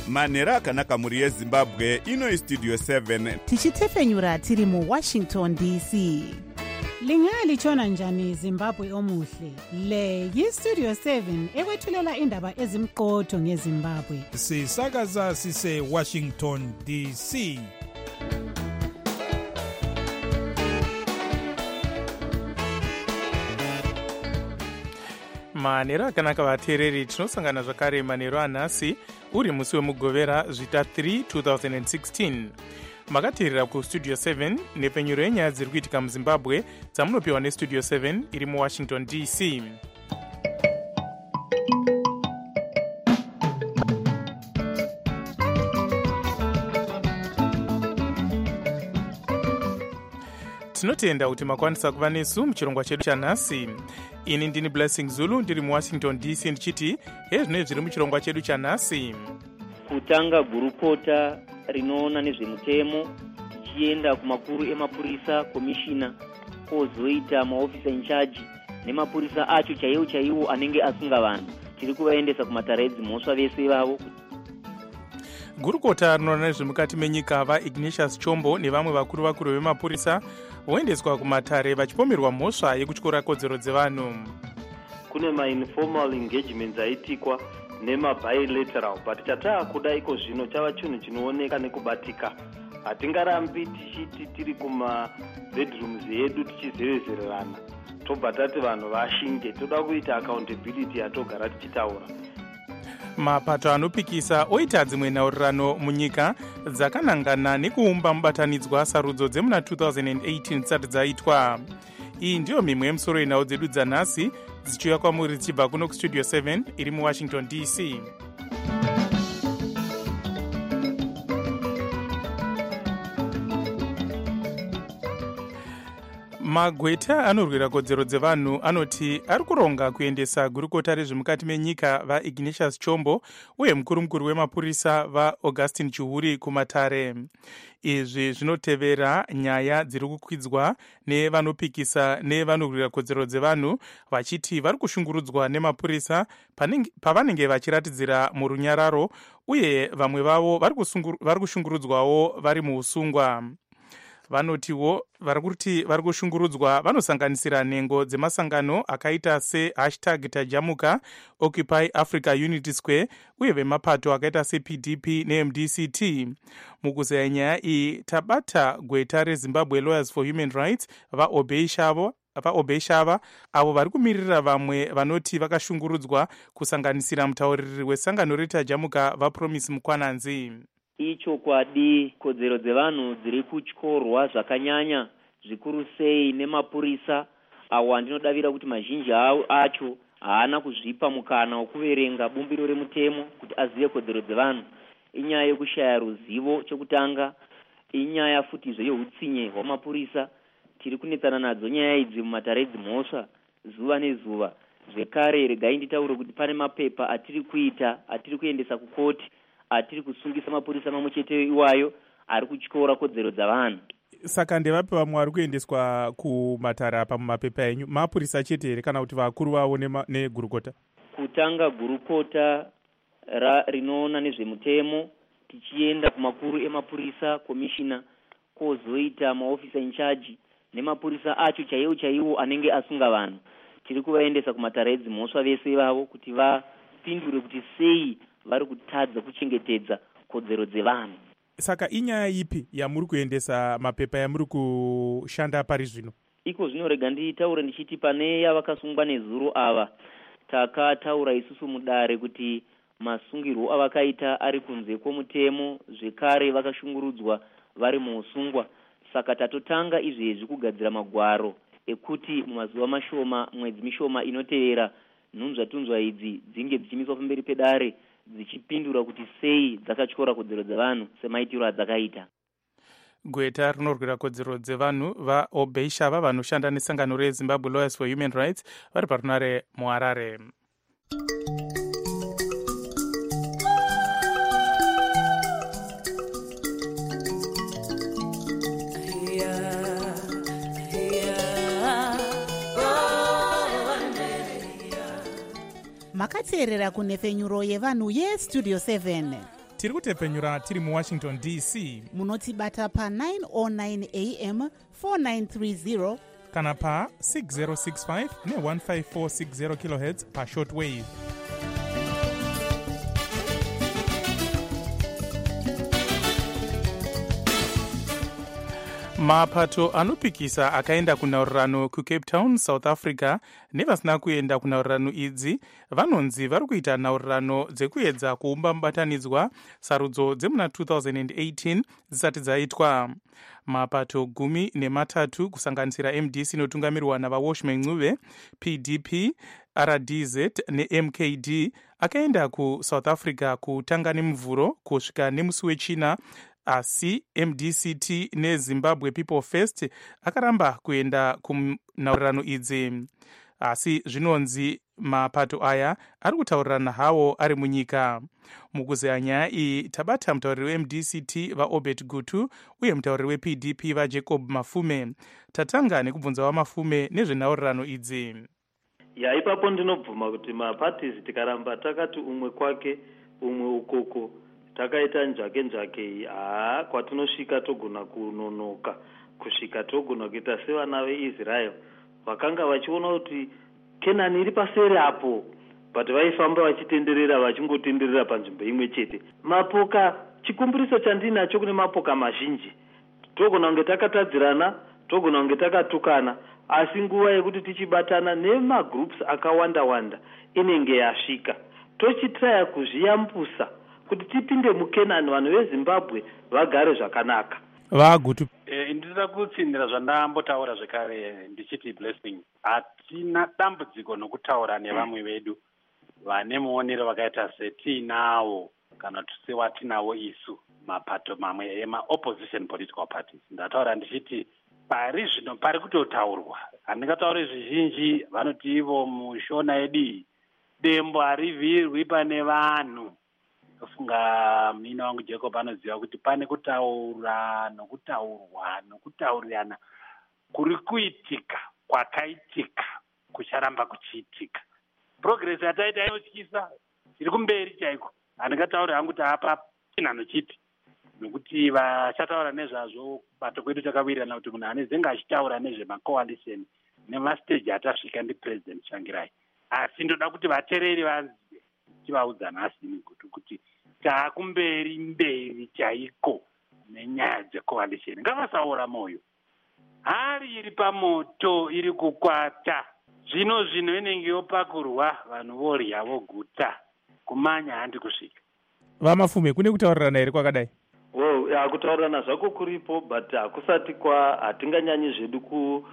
manhero akanaka mhuri yezimbabwe. Ino istudio 7 tichitefenyura tiri muWashington DC. Lingalitshona njani Zimbabwe omuhle? Le yistudio 7 ekwethulela indaba ezimqotho ngeZimbabwe. Sisakaza sise Washington DC. Manhero akanaka vateereri, tinosangana zvakare manhero anhasi uri musi wemugovera zvita 3 2016. Makateerera kustudio 7 nepfenyuro yenyaya dziri kuitika muZimbabwe dzamunopiwa nestudio 7 iri muWashington DC. Tinotenda kuti makwanisa kuva nesu muchirongwa chedu chanhasi. Ini ndini Blessing Zulu ndiri muWashington DC ndichiti hezvino zviri muchirongwa chedu chanhasi. Kutanga gurukota rinoona nezvemutemo tichienda kumakuru emapurisa, komishina, kozoita maofisa in charge nemapurisa acho chaiwo anenge asunga vanhu. Tiri kuvaendesa kumatare edzimhosva vese vavo. Gurukota rinoona nezvemukati menyika vaIgnatius Chombo nevamwe vakuru vemapurisa voendeswa kumatare vachipomerwa mhosva yekutyora kodzero dzevanhu. Kune ma-informal engagements aitikwa nema-bilateral, but chataakuda iko zvino chava chinhu chinooneka nekubatika. Hatingarambi tichiti tiri kuma-bedrooms yedu tichizevezererana tobva tati vanhu vashinge. Toda kuita accountability yatogara tichitaura. Mapato anopikisa oita dzimwe nhaurirano munyika dzakanangana nekuumba mubatanidzwa sarudzo dzemuna 2018 dzisati dzaitwa. Iyi ndiyo mimwe yemusoro yenhau dzedu dzanhasi dzichiuya kwamuri dzichibva kuno kustudio 7 iri muWashington DC. Magweta anorwira kodzero dzevanhu anoti ari kuronga kuendesa gurukota rezvemukati menyika vaIgnatius Chombo uye mukuru wemapurisa vaAugustine Chihuri kumatare. Izvi zvinotevera nyaya dziri kukwidzwa nevanopikisa nevanorwira kodzero dzevanhu vachiti vari kushungurudzwa nemapurisa pavanenge vachiratidzira murunyararo uye vamwe vavo vari kushungurudzwawo vari muusungwa. Vanotiwo vari kushungurudzwa vanosanganisira nhengo dzemasangano akaita se#tajamuka, Occupy Africa Unity Square uye vemapato akaita sePDP neMDCT. Mukuzaya nyaya iyi tabata gweta reZimbabwe Lawyers for Human Rights vaObey Shava avo vari kumirira vamwe vanoti vakashungurudzwa kusanganisira mutauriri wesangano reTajamuka vaPromise Mukwananzi. Ichokwadi kodzero dzevanhu dziri kutyorwa zvakanyanya zvikuru sei nemapurisa awo andinodavira kuti mazhinji acho haana kuzvipa mukana wekuverenga bumbiro remutemo kuti azive kodzero dzevanhu. Inyaya yekushaya ruzivo chekutanga, inyaya futizve yeutsinye hwamapurisa. Tiri kunetsana nadzo nyaya idzi mumatare edzimhosva zuva nezuva. Zvekare regai nditaure kuti pane mapepa atiri kuendesa kukoti, atiri kusungisa mapurisa mamwe chete iwayo ari kutyora kodzero dzavanhu. Saka ndevapi vamwe vari kuendeswa kumatare apa mumapepa enyu, mapurisa chete here kana kuti vakuru vavo negurukota? Kutanga gurukota rinoona nezvemutemo tichienda kumakuru emapurisa, komishina, kozoita maofisa in charge nemapurisa acho chaiwo anenge asunga vanhu. Tiri kuvaendesa kumatare edzimhosva vese vavo kuti vapindure kuti sei vari kutadza kuchengetedza kodzero dzevanhu. Saka inyaya ipi yamuri kuendesa mapepa yamuri kushanda pari zvino? Iko zvino rega nditaure ndichiti pane yavakasungwa nezuro ava takataura isusu mudare kuti masungirwo avakaita ari kunze kwomutemo, zvekare vakashungurudzwa vari muusungwa. Saka tatotanga izvezvi kugadzira magwaro ekuti mumazuva mashoma, mwedzi mishoma inotevera, nhunzvatunzva idzi dzinge dzichimiswa pamberi pedare dzichipindura kuti sei dzakatyora kodzero dzevanhu semaitiro adzakaita. Gweta rinorwira kodzero dzevanhu vaObey Shava vanoshanda nesangano reZimbabwe Lawyers for Human Rights vari parunare muHarare. Makateerera kunefenyuro yevanhu yestudio 7. tiri kutepfenyura tiri muwashington dc. munotibata pa909 am 4930 kana pa 6065 ne15460 kHz pashortwave. mapato anopikisa akaenda kunhaurirano kucape town, south africa nevasina kuenda kunhaurirano idzi vanonzi vari kuita nhaurirano dzekuedza kuumba mubatanidzwa sarudzo dzemuna 2018 dzisati dzaitwa. mapato 13 kusanganisira MDC inotungamirwa navaWashman Ncube, PDP, RDZ neMKD akaenda kusouth africa kutanga nemuvhuro kusvika nemusi wechina, asi MDCT neZimbabwe People First akaramba kuenda kunhaurirano idzi. Asi zvinonzi mapato aya ari kutaurirana hawo ari munyika. mukuzeya nyaya iyi tabata mutauriri weMDCT vaObert Gutu uye mutauriri wePDP vaJacob Mafume. tatanga nekubvunza waMafume nezvenhaurirano idzi. Ipapo ndinobvuma kuti maparties tikaramba takati umwe kwake umwe ukoko takaita njake kwatinosvika togona kunonoka kusvika togona kuita sevana veIsrael vakanga vachiona kuti Kenani iri paseri apo, but vaifamba vachitenderera vachingotenderera panzvimbo imwe chete. Mapoka chikumbiriso chandinacho kune mapoka mazhinji, togona kunge takatadzirana, togona kunge takatukana, asi nguva yekuti tichibatana nemagroups akawanda wanda inenge yasvika. Tochitraya kuzviyambusa kuti tipinde muKenani vanhu veZimbabwe vagare zvakanaka. Vagutu ndinoda kutsindira zvandambotaura zvekare ndichiti Blessing, hatina dambudziko nokutaura nevamwe vedu vane muonero vakaita setinawo kana sewatinawo isu mapato mamwe ema-opposition political parties. Ndataura ndichiti pari zvino pari kutotaurwa, handingataure zvizhinji. Vanoti ivo mushona yedu dembo harivhirwi pane vanhu. Kufunga mina wangu Jacob anoziva kuti pane kutaura nokutaurwa nokutaurirana kuri kuitika kwakaitika kucharamba kuchiitika. Progress yataita inotyisa, iri kumberi chaiko. Handingatauri hangu kuti apa chinhanochiti nokuti vachataura nezvazvo bato kwedu takawirirana kuti munhu anezenge achitaura nezvemacoalition nemastage atasvika ndipresident Tsvangirai. Asi ndoda kuti vateereri vazive tivaudza nhasi kuti taakumberi mberi chaiko nenyaya dzecoalition. Ngavasaora moyo, hari iri pamoto iri kukwata. Zvino inenge yopakurwa vanhu vorya voguta kumanya handi kusvika. vaMafume kune kutaurirana here kwakadai? Kutaurirana zvako kuripo, but hatinganyanyi zvedu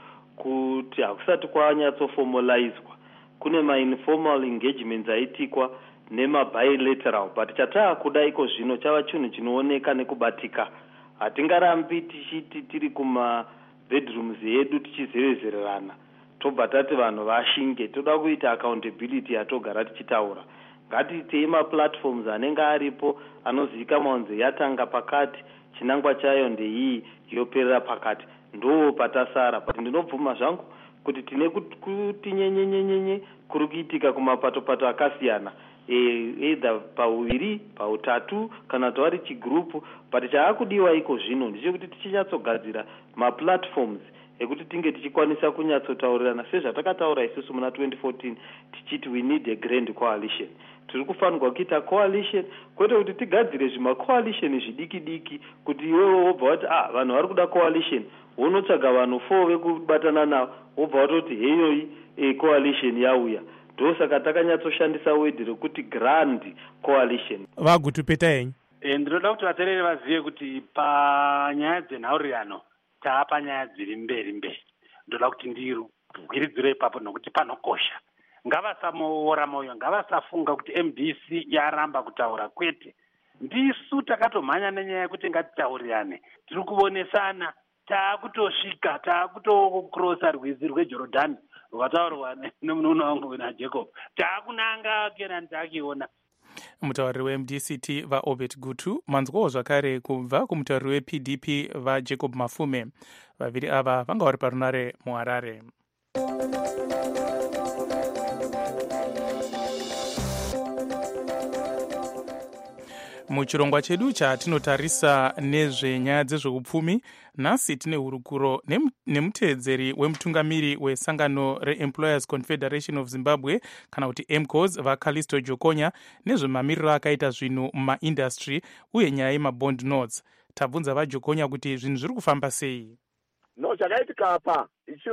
kuti hakusati kwanyatsoformalizwa. Kune ma-informal engagements aitikwa nema-bilateral, but chataakuda iko zvino chava chinhu chinooneka nekubatika. Hatingarambi tichiti tiri kuma-bedrooms yedu tichizevezererana tobva tati vanhu vashinge. Toda kuita accountability yatogara tichitaura. Ngatiitei ma-platforms anenge aripo anozivikanwa kunzi yatanga pakati, chinangwa chayo ndeiyi yoperera pakati, ndo patasara. But ndinobvuma zvangu kuti tine kuti nyenyenyenyenye kuri kuitika kumapato-pato akasiyana, either pauviri, pautatu kana tawari chigrupu. But chaakudiwa iko zvino ndechekuti tichinyatsogadzira ma-platforms ekuti tinge tichikwanisa kunyatsotaurirana sezvatakataura isusu muna 2014 tichiti we need a grand coalition. Tiri kufanirwa kuita coalition, kwete kuti tigadzire zvima-coalition zvidiki-diki kuti iwewe wobva wati vanhu vari kuda coalition, wonotsvaga vanhu 4 vekubatana navo, wobva watoti heyoyi coalition yauya. Ndosaka takanyatsoshandisa word rekuti grand coalition. Vagutupeta henyu. Ndinoda kuti vateereri vazive kuti panyaya dzenhaurirano taapanyaya dziri mberi. Ndoda kuti ndirwiridzire ipapo nokuti panokosha. Ngavasamoora moyo, ngavasafunga kuti MDC yaramba kutaura, kwete. Ndisu takatomhanya nenyaya yekuti ngatitaurirane. Tiri kuonesana, taakutosvika, taakutokrosa rwizi rweJorodhani rwakataurwa nomunhu wangu naJacob. Taakunanga Kenani taakiona. mutauriri weMDCT vaObert Gutu, manzwawo zvakare kubva kumutauriri wePDP vaJacob Mafume. Vaviri ava vanga vari parunare muHarare. Muchirongwa chedu chatinotarisa nezvenyaya dzezveupfumi, nhasi tine hurukuro nemuteedzeri wemutungamiri wesangano reEmployers Confederation of Zimbabwe kana kuti EMCOS vaCallisto Jokonya nezvemamiriro akaita zvinhu mumaindastry uye nyaya yemabond notes. Tabvunza vaJokonya kuti zvinhu zviri kufamba sei. No, chakaitika apa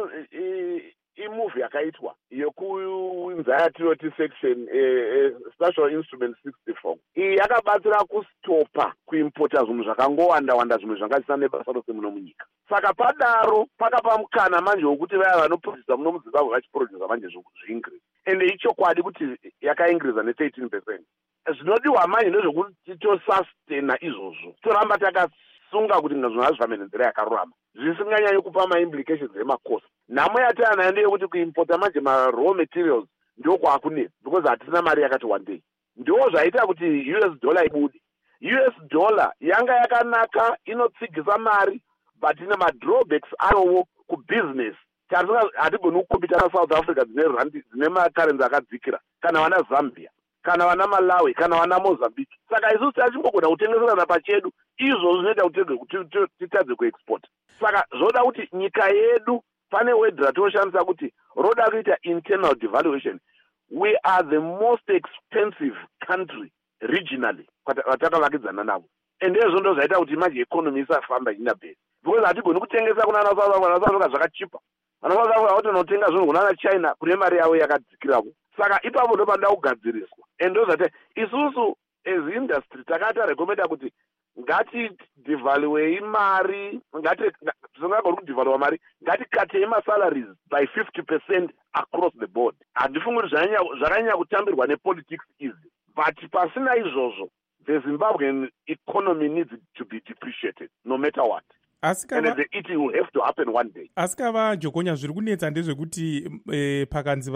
imovie yakaitwa yekuunza yatinoti section special instrument 64 iyi yakabatsira kustopa kuimpota zvinhu zvakangowanda zvinhu zvangasiyana nebasa rose muno munyika. Saka padaro pakapa mukana manje wokuti vaya vanoprodusa muno muZimbabwe vachiprodusa manje zviingirisi, ende ichokwadi kuti yakaingiriza ne13%. Zvinodiwa manje ndezvokuti tosustena izvozvo, toramba takasunga kuti zvinhu zvazvifambe nenzira yakarurama, zvisinganyanyi kupa maimplications emacost. Nhamo yatana ndeyekuti kuimpota manje maraw materials ndio kwakunetsa because hatina mari yakati one day. Ndio zvaita kuti US dollar ibude. US dollar yanga yakanaka, inotsigisa mari, but ine madrawbacks arowo kubusiness. Hatigoni kukompita naSouth Africa dzine makarenzi akadzikira, kana vana Zambia, kana vana Malawi, kana vana Mozambique. Saka isusu tachingogona kutengeserana pachedu, izvo zvinoita kuti titadze kuexport. Saka zvoda kuti nyika yedu pane word ratoshandisa kuti roda kuita internal devaluation. We are the most expensive country regionally vatakavakidzana navo, ende izvo ndo zvaita kuti manje economy isafamba ina base, because hatigoni kutengesa kuna South Africa zvakachipa. Vana South Africa vatonotenga zvinhu kuna China kune mari yavo yakadzikirapo. Saka ipapo ndo panoda kugadziriswa, ende ndo zvaita isusu as industry takata rekomenda kuti ngati devaluei mari, tisingagoni kudevalua mari, ngati katei masalaries by 50% across the board. Handifungi kuti zvakanyanya kutambirwa nepolitics izi, but pasina izvozvo the Zimbabwean economy needs to be depreciated no matter what. And it will have to happen one day. Asikava Jokonya, zviri kunetsa ndezvekuti pakanzi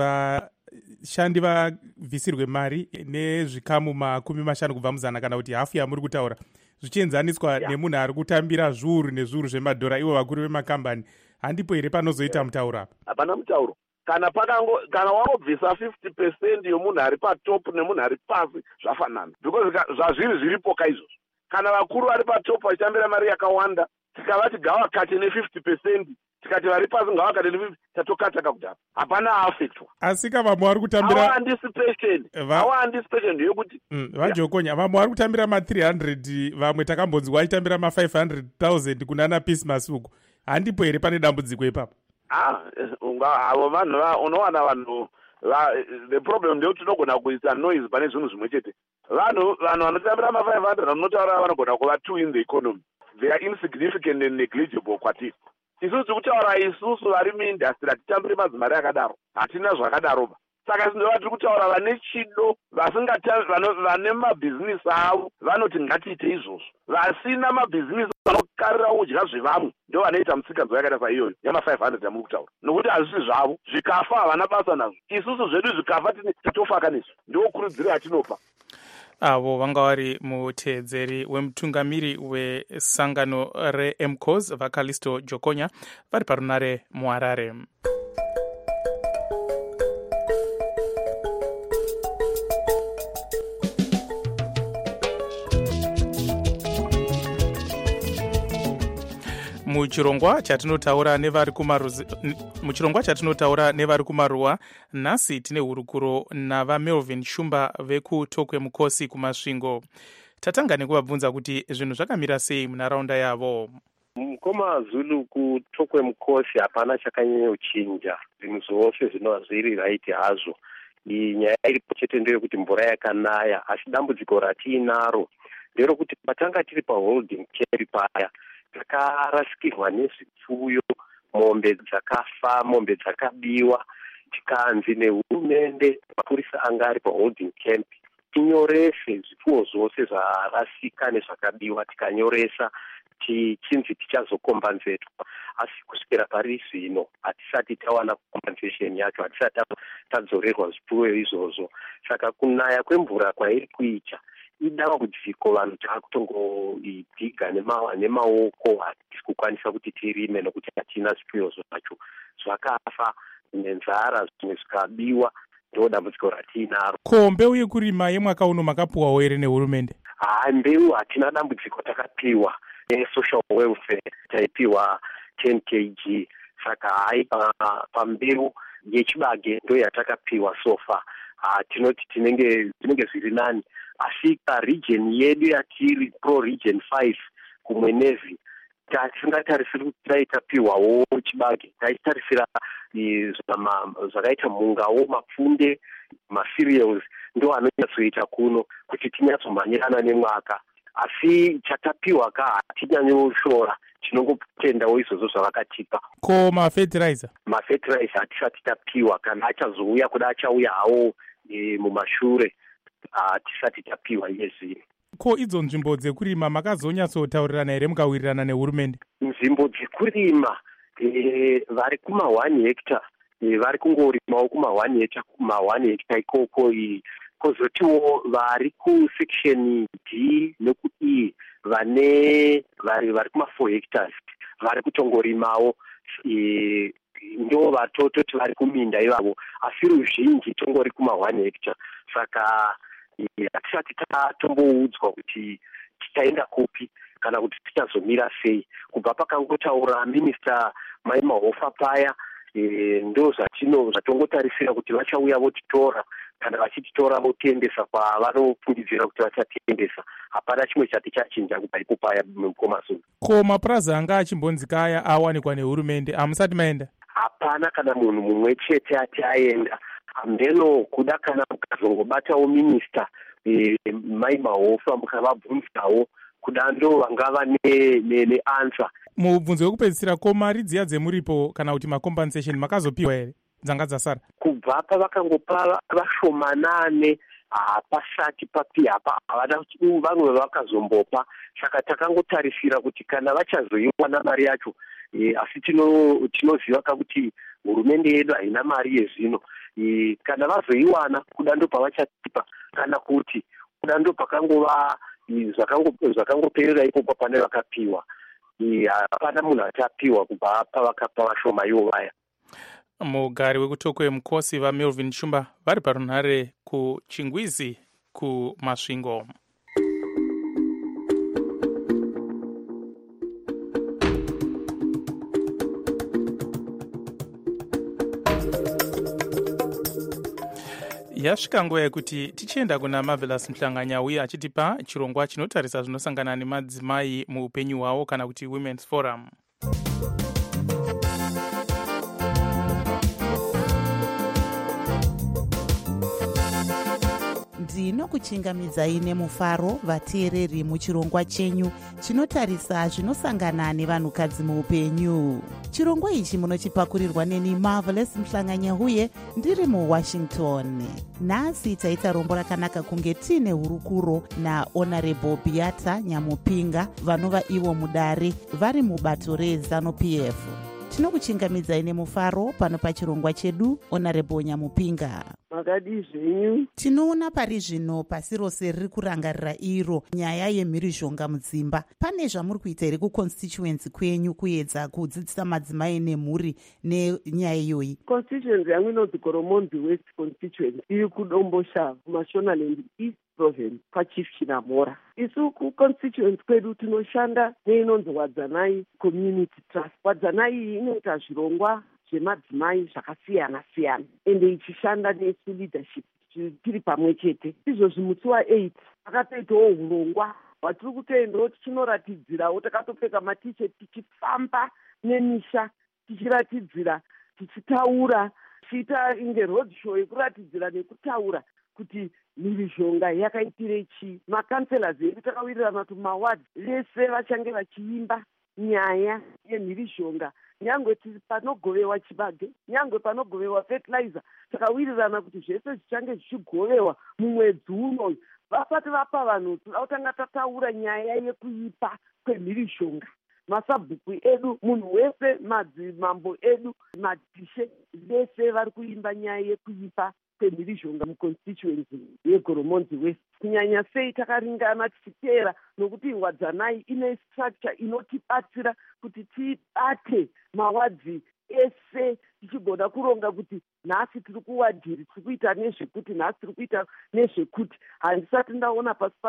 vashandi vabvisirwe mari nezvikamu 50 kubva muzana kana kuti hafu yamuri kutaura zvichienzaniswa nemunhu ari kutambira zviuru nezviuru zvemadhora, ivo vakuru vemakambani. Handipo here panozoita mutauro apa? Hapana mutauro. Kana wangobvisa 50% yomunhu ari patop nemunhu ari pasi zvafanana, because zvazviri zviripo kaizvozvo. Kana vakuru vari patop vachitambira mari yakawanda, tikavati gavakate ne50%, tikati vari pasi ngavakate ne50%, tatokataka kudhapa. Hapana affectwa. Asika vamwe vari kutambira hawa anticipation yokuti vaJokonya, vamwe vari kutambira ma300, vamwe takambonzwa vachitambira ma500,000 kunana Pismas uko. Handipo here pane dambudziko ipapo? Avo vanhu unowana vanhu the problem ndekuti tinogona kuisa noise pane zvinhu zvimwe chete. Vanhu vanotambira ma500 vanotaura vanogona kuva 2 in the economy. They are insignificant and negligible kwatiri. Isusu kutaura isusu vari muindustry hatitambiri madzimari akadaro, hatina zvakadaroba. Saka sindova tiri kutaura vane chido, vane mabhizinisi avo vanoti ngatiite izvozvo. Vasina mabhizinisi vanokarira kudya zvevamwe ndo vanoita musikanzwa yakaita saiyoyo yama500 yamuri kutaura, nokuti hazvisi zvavo. Zvikafa havana basa nazvo, isusu zvedu zvikafa titofaka nezvo. Ndokurudziro yatinopa. Avo vanga vari muteedzeri wemutungamiri wesangano reEMCOS vaCallisto Jokonya vari parunare muHarare. Muchirongwa chatinotaura nevari kumaruwa, nhasi tine hurukuro navaMelvin Shumba vekutokwe mukosi kumasvingo. Tatanga nekuvabvunza kuti zvinhu zvakamira sei munharaunda yavo. Mukoma Zulu kutokwe mukosi hapana chakanyanya kuchinja, zvinhu zvose zvinova zviri raiti hazvo. Nyaya iripo chete ndeyekuti mvura yakanaya, asi dambudziko ratiinaro nderokuti patanga tiri paholding camp paya takarasikirwa nezvipfuyo, mombe dzakafa, mombe dzakabiwa. Tikanzi nehurumende, mapurisa anga ari paholding camp, tinyorese zvipfuyo zvose zvarasika nezvakabiwa, tikanyoresa tichinzi tichazokombanzetwa. Asi kusvikira pari zvino hatisati tawana compensation yacho, hatisati tadzorerwa zvipfuyo izvozvo. Saka kunaya kwemvura kwairi kuita idambudziko, vanhu taakutongoidhiga nemaoko, hatisi kukwanisa kuti tirime nokuti hatina zvipfuyo zvacho zvakafa nenzara, zvimwe zvikabiwa. Ndo dambudziko ratiinaro. Ko mbeu yekurima yemwaka uno makapuwawo here nehurumende? mbeu hatina dambudziko takapiwa social welfare taipiwa 10 kg saka hai pambeu yechibage ndo yatakapiwa sofa. Tinoti tinenge zviri nani, asi region yedu yatiri pro region 5 kumwenezi tisingatarisiri kuti taitapiwawo chibage, taitarisira zvakaita mungawo, mapfunde, macereals ndo anonyatsoita kuno kuti tinyatsomhanyirana nemwaka. Asi chatapiwa hatinyanyoshora, tinongotendawo izvozvo zvavakatipa. Ko mafertilizer hatisati tapiwa, kana achazouya kuda achauya hawo mumashure, hatisati tapiwa iye zvino. Ko idzo nzvimbo dzekurima makazonyatsotauririrana here mukawirirana nehurumende? Nzvimbo dzekurima vari kuma 1 hectare vari kungorimawo kuma 1 hectare ikoko. Kozotiwo vari kusection D neku E vari kuma 4 hectares vari kutongorimawo, ndo vatototi vari kuminda ivavo, asi ruzhinji tongori kuma 1 hectare. Saka hatisati tatomboudzwa kuti tichaenda kupi kana kuti tichazomira sei. Kubva pakangotaura Minister Mai Mahofa paya, ndo zvatongotarisira kuti vachauya votitora, kana vachititora votiendesa kwavanofungidzira kuti vachatiendesa. Hapana chimwe chati chachinja kubva ipo paya mukomazuva. Ko mapurazi anga achimbonzika aya awanikwa nehurumende, hamusati maenda? Hapana kana munhu mumwe chete ati aenda. Mbeno kuda kana mukazongobatawo Minister Mai Mahofa mukavabvunzawo, kuda ndo vangava neansa. Mubvunzo wekupedzisira, ko mari dziya dzemuripo kana kuti macompensation makazopiwa here dzanga dzasara? Kubva pavakangopa vashomanane, hapasati papiwa, vamwe vakazombopa. Saka takangotarisira kuti kana vachazoiwana mari yacho, asi tinoziva kuti hurumende yedu haina mari yezvino. Kana vazoiwana kuda ndo pavachatipa, kana kuti kuda ndo pakangova zvakangoperera ipopo pane vakapiwa. Hapana munhu atapiwa kubva pavakapa vashoma ivo vaya. Mugari wekutokwe mukosi vaMelvin Shumba vari parunhare kuchingwizi kumasvingo. Yasvika nguva yekuti tichienda kuna Marvelous Mhlanganya uye achitipa chirongwa chinotarisa zvinosangana nemadzimai muupenyu hwavo kana kuti Women's Forum. ndinokuchingamidzai nemufaro vateereri muchirongwa chenyu chinotarisa zvinosangana nevanhukadzi muupenyu. Chirongwa ichi munochipakurirwa neni Marvelous Mhlanganya uye ndiri muWashington. Nhasi taita rombo rakanaka kunge tine hurukuro naHonorable Beata Nyamupinga vanova ivo mudare vari mubato reZANU-PF. Tinokuchingamidzai nemufaro pano pachirongwa chedu. Honorable Nyamupinga, makadi zvenyu? Tinoona pari zvino pasi rose riri kurangarira iro nyaya yemhirizhonga mudzimba. Pane zvamuri kuita here kuconstituency kwenyu kuedza kudzidzisa madzimai nemhuri nenyaya iyoyi? Constituency yangu inonzi Goromonzi West Constituency iri kuDombosha kuMashonaland East Province paChief Chinamora. Isu kuconstituency kwedu tinoshanda neinonzi Wadzanai Community Trust. Wadzanai iyi inoita zvirongwa zvemadzimai zvakasiyana siyana ende ichishanda nesu leadership tiri pamwe chete. Izvozvi musi wa8 takatoitawo urongwa hwatiri kutoendawo tichinoratidzirawo, takatopfeka matisheti tichifamba nemisha tichiratidzira, tichitaura, tichiita inge road show yekuratidzira nekutaura kuti mhirizhonga yakaitirei chii. Makanselas edu takawirirana kuti mawards vese vachange vachiimba nyaya yemhirizhonga, nyangwe panogovewa chibage, nyangwe panogovewa fertilizer. Takawirirana kuti zvese zvichange zvichigovewa mumwedzi unoyu. Vasati vapa vanhu toda kutanga tataura nyaya yekuipa kwemhirizhonga. Masabhuku edu, munhu wese, madzimambo edu, matishe vese vari kuimba nyaya yekuipa kwemhirizhonga muconstituency yeGoromonzi West. Kunyanya sei takaringana tichiteera nokuti Wadzanai ine structure inotibatsira kuti tibate mawadzi ese, tichigona kuronga kuti nhasi tiri kuwadhiri tiri kuita nezvekuti, nhasi tiri kuita nezvekuti. Handisati ndaona pasi pano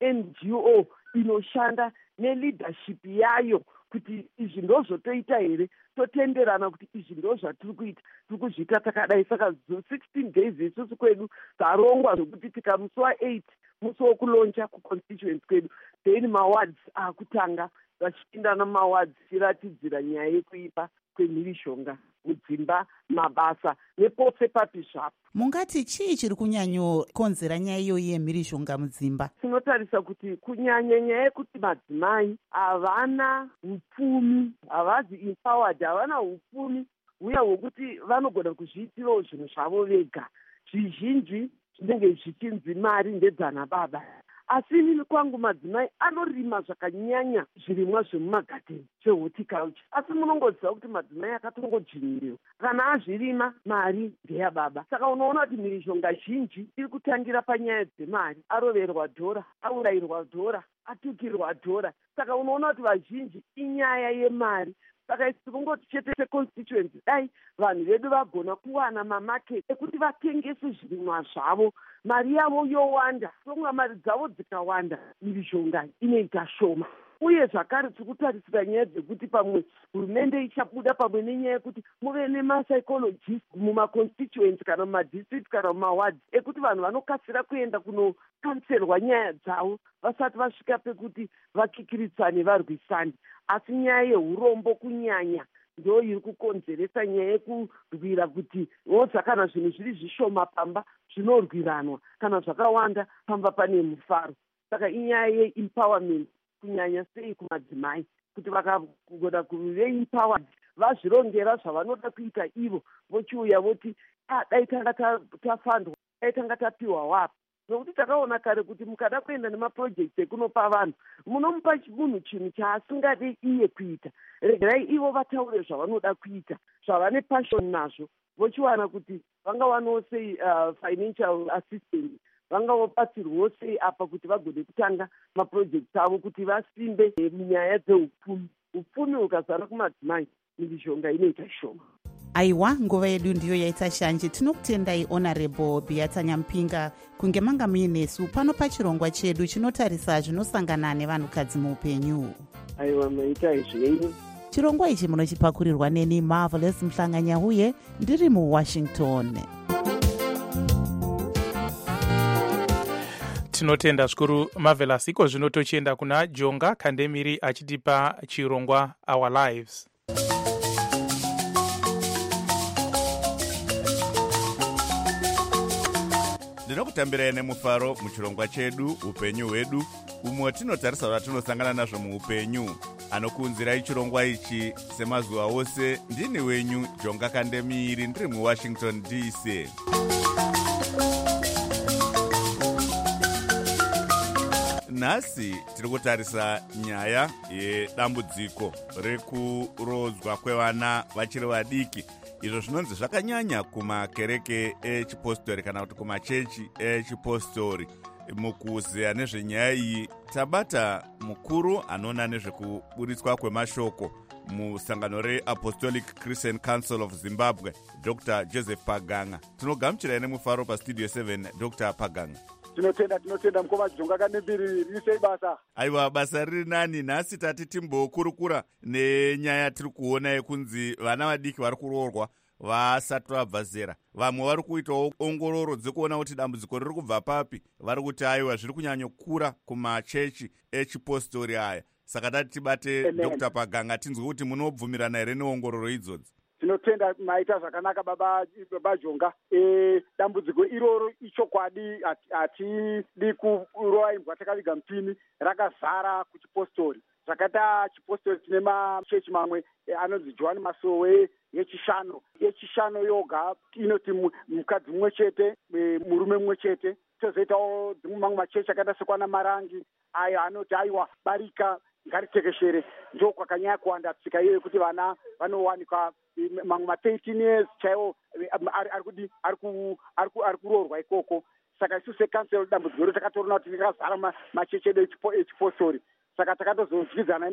NGO inoshanda neleadership yayo kuti izvi ndozvotoita here, totenderana kuti izvi ndozvatiri kuita, tiri kuzviita takadai. Saka 16 days isusu kwedu tarongwa zvokuti tika musi wa8 musi wokuloncha kuconstituency kwedu, then mawards akutanga vachipindana mawards chiratidzira nyaya yekuipa kwemhirishonga mudzimba, mabasa nepose papi zvapo. Mungati chii chiri kunyanyokonzera nyaya iyoyi yemhirishonga mudzimba? Tinotarisa kuti kunyanya nyaya yekuti madzimai havana upfumi, havazi empowered, havana upfumi uye hwekuti vanogona kuzviitirawo zvinhu zvavo vega. Zvizhinji zvinenge zvichinzi mari ndedzana baba, asi inini kwangu madzimai anorima zvakanyanya zvirimwa zvemumagadheni zvehorticulture, asi munongoziva kuti madzimai akatongodzvinyirewa, kana azvirima mari ndeya baba. Saka unoona kuti mhirishonga zhinji iri kutangira panyaya dzemari, aroverwa dhora, aurayirwa dhora, atukirwa dhora. Saka unoona kuti vazhinji inyaya yemari. Saka isi kungoti chete seconstituency dai vanhu vedu vagona kuwana mamaketi ekuti vatengese zvirimwa zvavo, mari yavo yowanda. Songa mari dzavo dzikawanda, mhirishonga inoita shoma. Uye zvakare tiri kutarisira nyaya dzekuti pamwe hurumende ichabuda pamwe nenyaya yekuti muve nemapsychologist mumaconstituency kana mumadistrict kana mumawards ekuti vanhu vanokasira kuenda kunokanserwa nyaya dzavo vasati vasvika pekuti vakikiritsane varwisane. Asi nyaya yeurombo kunyanya ndo iri kukonzeresa nyaya yekurwira kuti oza kana zvinhu zviri zvishoma pamba zvinorwiranwa, kana zvakawanda pamba pane mufaro. Saka inyaya yeempowerment kunyanya sei kumadzimai, kuti vakagona kuve empowered vazvirongera zvavanoda kuita ivo, vochiuya voti dai tanga tafandwa, dai tanga tapiwa wapi. Nokuti takaona kare kuti mukada kuenda nemaprojects ekunopa vanhu, munomupa munhu chinhu chaasingade iye kuita. Regerai ivo vataure zvavanoda kuita, zvavane passion nazvo, vochiwana kuti vangawanawo sei financial assistance, vangawobatsirwawo sei apa kuti vagone kutanga maprojects avo kuti vasimbe munyaya dzeupfumi. Upfumi ukazara kumadzimai, mhirishonga inoita shoma. Aiwa, nguva yedu ndiyo yaita shanje. Tinokutendai Honorable Beata Nyampinga kunge manga muinesu pano pachirongwa chedu chinotarisa zvinosangana nevanhukadzi muupenyu. Aiwa, maita izvenyu. Chirongwa ichi munochipakurirwa neni Marvelous Mhlanganyauye, ndiri muWashington. Tinotenda zvikuru Marvelous. Iko zvino tochienda kuna Jonga Kandemiri achitipa chirongwa Our Lives. Ndinokutambirai nemufaro muchirongwa chedu upenyu hwedu, umwe tinotarisa zvatinosangana nazvo muupenyu. Anokuunzirai chirongwa ichi semazuva ose ndini wenyu Jonga Kandemiri, ndiri muWashington DC. Nhasi tiri kutarisa nyaya yedambudziko rekurodzwa kwevana vachiri vadiki, izvo zvinonzi zvakanyanya kumakereke echipostori kana kuti kumachechi echipostori. Mukuzeya nezvenyaya iyi tabata mukuru anoona nezvekuburitswa kwemashoko musangano reApostolic Christian Council of Zimbabwe, Dr. Joseph Paganga. Tinogamuchirai nemufaro pastudio 7, Dr. Paganga. Tinotenda mukoma Jonga Kandemiri, risei basa. Aiwa, basa riri nani. Nhasi tati timbokurukura nenyaya tiri kuona yekunzi vana vadiki vari kuroorwa vasati vabva zera. Vamwe vari kuitawo ongororo dzekuona kuti dambudziko riri kubva papi. Vari kuti aiwa, zviri kunyanyokura kumachechi echipostori aya. Saka tati tibate Dr. Paganga tinzwe kuti munobvumirana here neongororo idzodzi. Tinotenda maita zvakanaka baba Jonga. Dambudziko iroro ichokwadi, hatidi kuroaimbwa takaviga mupini, rakazara kuchipostori. Zvakaita chipostori tine machechi mamwe anonzi Joani Masowe yechishano yoga inoti mukadzi mumwe chete, murume mumwe chete. Tozoitawo mamwe machechi akaita sekwana Marangi ayo anoti aiwa barika ngaritekeshere. Ndo kwakanyanya kuwanda tsika iyoyo kuti vana vanowanikwa mamwe ma13 years chaiwo ari kuroorwa ikoko. Saka isu sekanselo dambudziko takatorona kuti tikazara machechi edu echipostori. Saka takatozozvidzana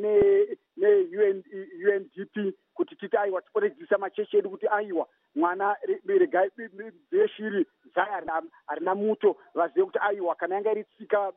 ne-UNDP kuti titi aiwa tipote kudzidzisa machechi edu kuti aiwa mwana regai dzeshiri zai harina muto vazive kuti aiwa kana yanga iri tsika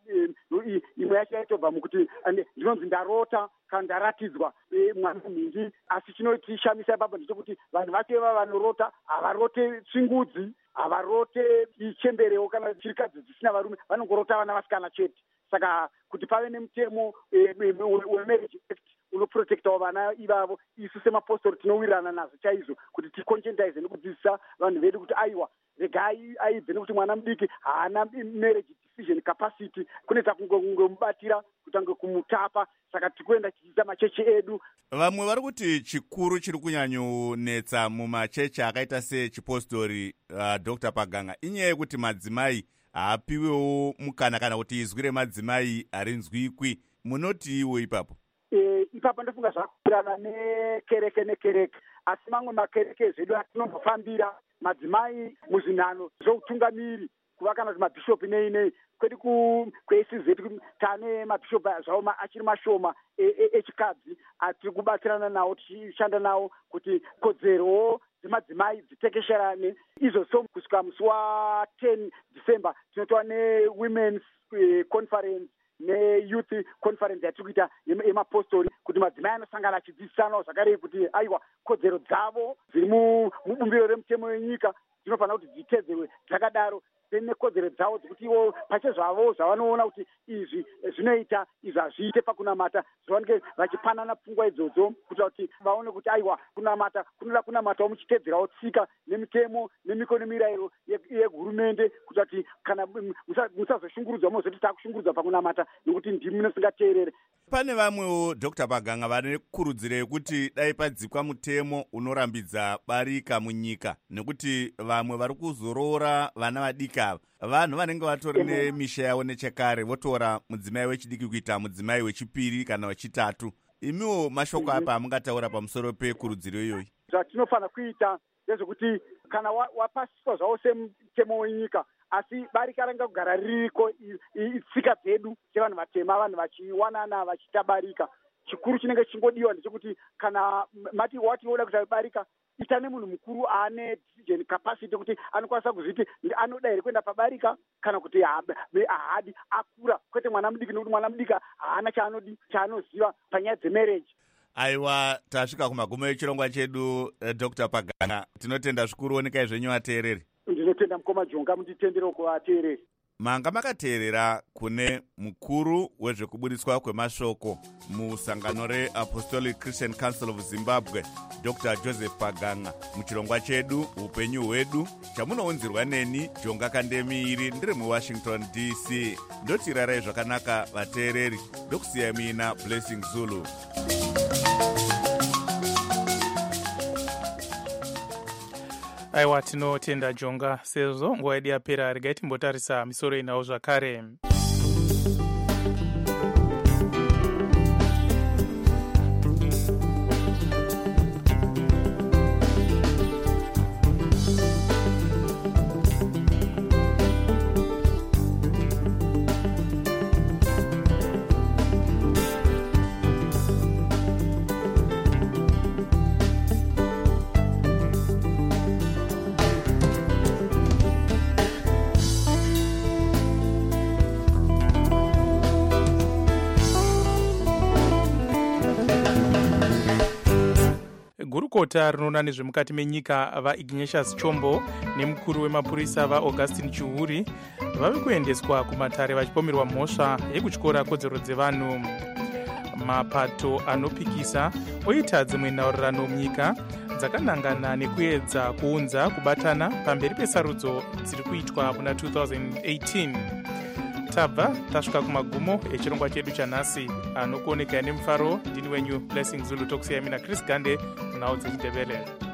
imwe yacho yaitobva mukuti ndinonzi ndarota kana ndaratidzwa mwana mhingi. Asi chinotishamisa ipapo ndechekuti vanhu vacho ivava vanorota havarote tsvingudzi, havarote chemberewo kana chirikadzi dzisina varume, vanongorota vana vasikana chete. Saka kuti pave nemutemo wemarriage act unoprotektawo vana ivavo, isu semapostori tinowirirana nazvo chaizvo kuti ticonchentize nekudzidzisa vanhu vedu kuti aiwa regai aibve nekuti mwana mudiki haana marriage decision capacity, kunoita kungomubatira kutange kumutapa. Saka tikuenda tichiita machechi edu. Vamwe vari kuti chikuru chiri kunyanyonetsa mumachechi akaita sechipostori Dr. Paganga inyaya yekuti madzimai haapiwewo mukana kana kuti izwi remadzimai harinzwikwi. Munoti iwo ipapo? Ipapo ndofunga zvakurana nekereke, asi mamwe makereke zvedu atinombofambira madzimai muzvinhano zvoutungamiri kuva kana kuti mabhishopi nei kwedu kweSZ tane mabhishopi zvavo achiri mashoma echikadzi atiri kubatsirana nawo tichishanda nawo kuti kodzerowo dzemadzimai dzitekesherane. Izvo so kusvika musi wa10 December tinotova newomen's conference neyouth conference yatiri kuita yemapostori kuti madzimai anosangana achidzidzisanawo zvakare kuti aiwa kodzero dzavo dziri mubumbiro remutemo wenyika dzinofanira kuti dzitedzerwe dzakadaro nekodzero dzavo dzekuti ivo pache zvavo zvavanoona kuti izvi zvinoita izvi hazviite pakunamata zvavanenge vachipanana pfungwa idzodzo kuitira kuti vaone kuti aiwa kunamata kunoda kunamatawo muchitedzerawo tsika nemitemo nemiko nemirayiro yehurumende kuitira kuti kana musazoshungurudzwa mozoti takushungurudzwa pakunamata nekuti ndimi munosingateerere. Pane vamwewo Dr. Paganga vane kurudziro yekuti dai padzikwa mutemo unorambidza barika munyika, nekuti vamwe vari kuzorora vana vadiki ava vanhu vanenge vatori nemisha yavo nechekare votora mudzimai wechidiki kuita mudzimai wechipiri kana wechitatu. Imiwo mashoko apa amungataura pamusoro pekurudziro iyoyi? Zvatinofanira kuita ndezvekuti kana wapasiswa zvavo semutemo wenyika asi barika ranga kugara ririko itsika dzedu sevanhu vatema, vanhu vachiwanana vachiita barika. Chikuru chinenge chingodiwa ndechekuti kana mati wati woda kuita barika ita nemunhu mukuru aane decision capacity kuti anokwanisa kuzviti anoda here kuenda pabarika kana kuti haadi akura, kwete mwana mudiki nekuti mwana mudiki haana chaanoziva panyaya dzemarriage. Aiwa, tasvika kumagumo echirongwa chedu. Dr. Paganga, tinotenda zvikuru. Onekai zvenyu vateereri. Ndinotenda mukoma Jonga, munditendere kuvateereri. Manga makateerera kune mukuru wezvekubudiswa kwemashoko musangano reApostolic Christian Council of Zimbabwe, Dr. Joseph Paganga, muchirongwa chedu upenyu hwedu chamunounzirwa neni Jonga Kandemiiri ndiri muWashington DC. Ndotirarai zvakanaka vateereri, ndokusiyai muina Blessing Zulu. Aiwa, tinotenda Jonga. Sezvo nguva yedu yapera, regai timbotarisa misoro inawo zvakare. Gurukota rinoona nezvemukati menyika vaIgnatius Chombo nemukuru wemapurisa vaAugustine Chihuri vave kuendeswa kumatare vachipomerwa mhosva yekutyora kodzero dzevanhu. Mapato anopikisa oita dzimwe nhaurirano munyika dzakanangana nekuedza kuunza kubatana pamberi pesarudzo dziri kuitwa muna 2018. Tabva tasvika kumagumo echirongwa chedu chanhasi. Anokuoneka nemufaro ndini wenyu Blessing Zulu, tokusiyai mina Chris Gande munhau dzechiDebele.